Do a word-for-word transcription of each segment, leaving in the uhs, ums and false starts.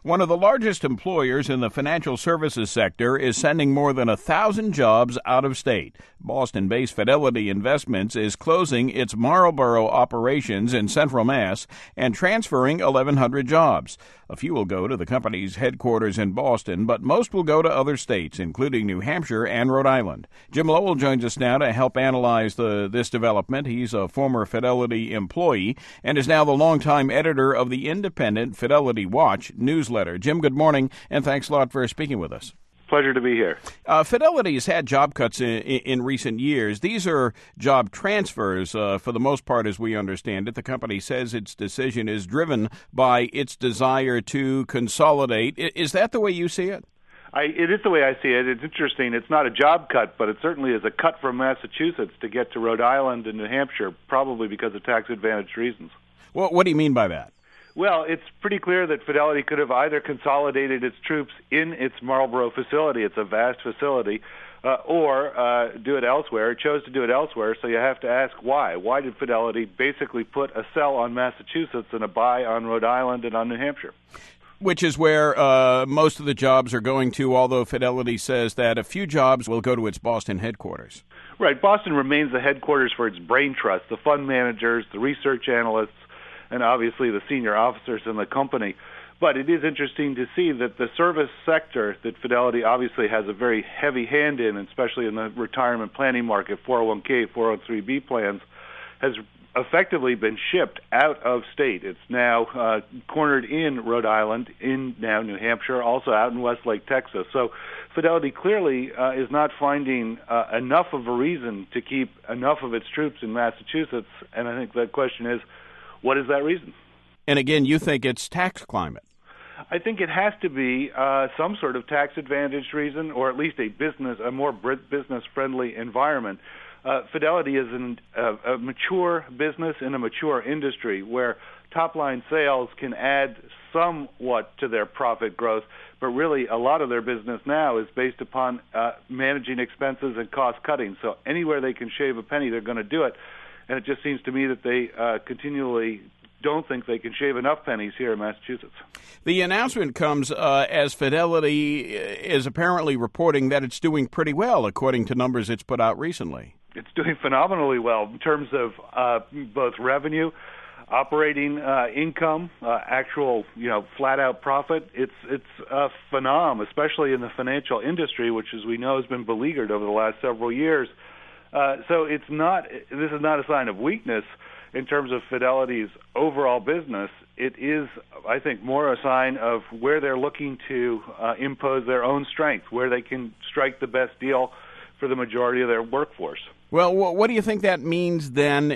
One of the largest employers in the financial services sector is sending more than a thousand jobs out of state. Boston-based Fidelity Investments is closing its Marlboro operations in Central Mass and transferring eleven hundred jobs. A few will go to the company's headquarters in Boston, but most will go to other states, including New Hampshire and Rhode Island. Jim Lowell joins us now to help analyze the, this development. He's a former Fidelity employee and is now the longtime editor of the independent Fidelity Watch newsletter. Jim, good morning, and thanks a lot for speaking with us. Pleasure to be here. Uh, Fidelity has had job cuts in, in recent years. These are job transfers uh, for the most part, as we understand it. The company says its decision is driven by its desire to consolidate. Is that the way you see it? I, it is the way I see it. It's interesting. It's not a job cut, but it certainly is a cut from Massachusetts to get to Rhode Island and New Hampshire, probably because of tax-advantaged reasons. Well, what do you mean by that? Well, it's pretty clear that Fidelity could have either consolidated its troops in its Marlboro facility, it's a vast facility, uh, or uh, do it elsewhere. It chose to do it elsewhere, so you have to ask why. Why did Fidelity basically put a sell on Massachusetts and a buy on Rhode Island and on New Hampshire? Which is where uh, most of the jobs are going to, although Fidelity says that a few jobs will go to its Boston headquarters. Right. Boston remains the headquarters for its brain trust, the fund managers, the research analysts, and obviously the senior officers in the company. But it is interesting to see that the service sector that Fidelity obviously has a very heavy hand in, especially in the retirement planning market, four oh one k, four oh three b plans, has effectively been shipped out of state. It's now uh, cornered in Rhode Island, in now New Hampshire, also out in Westlake, Texas. So Fidelity clearly uh, is not finding uh, enough of a reason to keep enough of its troops in Massachusetts, and I think the question is, what is that reason? And again, you think it's tax climate. I think it has to be uh, some sort of tax-advantaged reason, or at least a business, a more business-friendly environment. Uh, Fidelity is an, uh, a mature business in a mature industry where top-line sales can add somewhat to their profit growth, but really a lot of their business now is based upon uh, managing expenses and cost-cutting. So anywhere they can shave a penny, they're going to do it. And it just seems to me that they uh, continually don't think they can shave enough pennies here in Massachusetts. The announcement comes uh, as Fidelity is apparently reporting that it's doing pretty well, according to numbers it's put out recently. It's doing phenomenally well in terms of uh, both revenue, operating uh, income, uh, actual, you know, flat-out profit. It's it's a phenom, especially in the financial industry, which, as we know, has been beleaguered over the last several years. Uh, so it's not. This is not a sign of weakness in terms of Fidelity's overall business. It is, I think, more a sign of where they're looking to uh, impose their own strength, where they can strike the best deal for the majority of their workforce. Well, what do you think that means then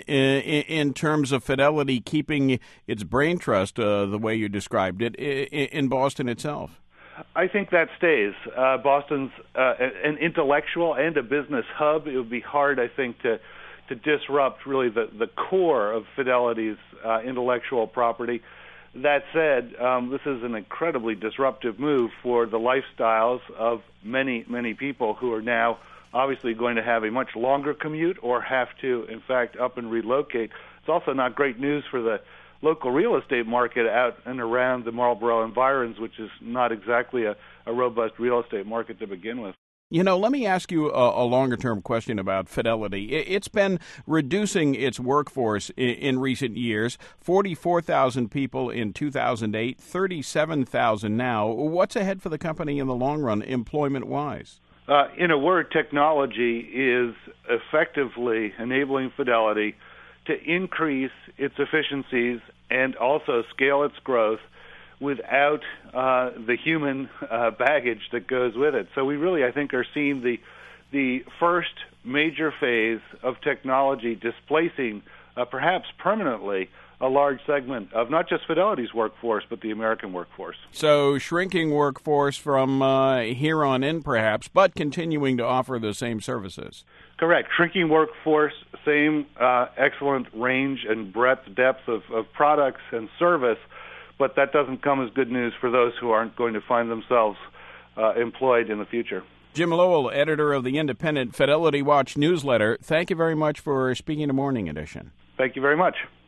in terms of Fidelity keeping its brain trust, uh, the way you described it, in Boston itself? I think that stays. Uh, Boston's uh, an intellectual and a business hub. It would be hard, I think, to to disrupt really the, the core of Fidelity's uh, intellectual property. That said, um, this is an incredibly disruptive move for the lifestyles of many, many people who are now obviously going to have a much longer commute or have to, in fact, up and relocate. It's also not great news for the local real estate market out and around the Marlboro environs, which is not exactly a, a robust real estate market to begin with. You know, let me ask you a, a longer-term question about Fidelity. It's been reducing its workforce in, in recent years, forty-four thousand people in two thousand eight, thirty-seven thousand now. What's ahead for the company in the long run, employment-wise? Uh, in a word, technology is effectively enabling Fidelity to increase its efficiencies and also scale its growth without uh, the human uh, baggage that goes with it. So we really, I think, are seeing the the first major phase of technology displacing, uh, perhaps permanently, a large segment of not just Fidelity's workforce, but the American workforce. So shrinking workforce from uh, here on in, perhaps, but continuing to offer the same services. Correct. Shrinking workforce, same uh, excellent range and breadth, depth of, of products and service, but that doesn't come as good news for those who aren't going to find themselves uh, employed in the future. Jim Lowell, editor of the independent Fidelity Watch newsletter, thank you very much for speaking to Morning Edition. Thank you very much.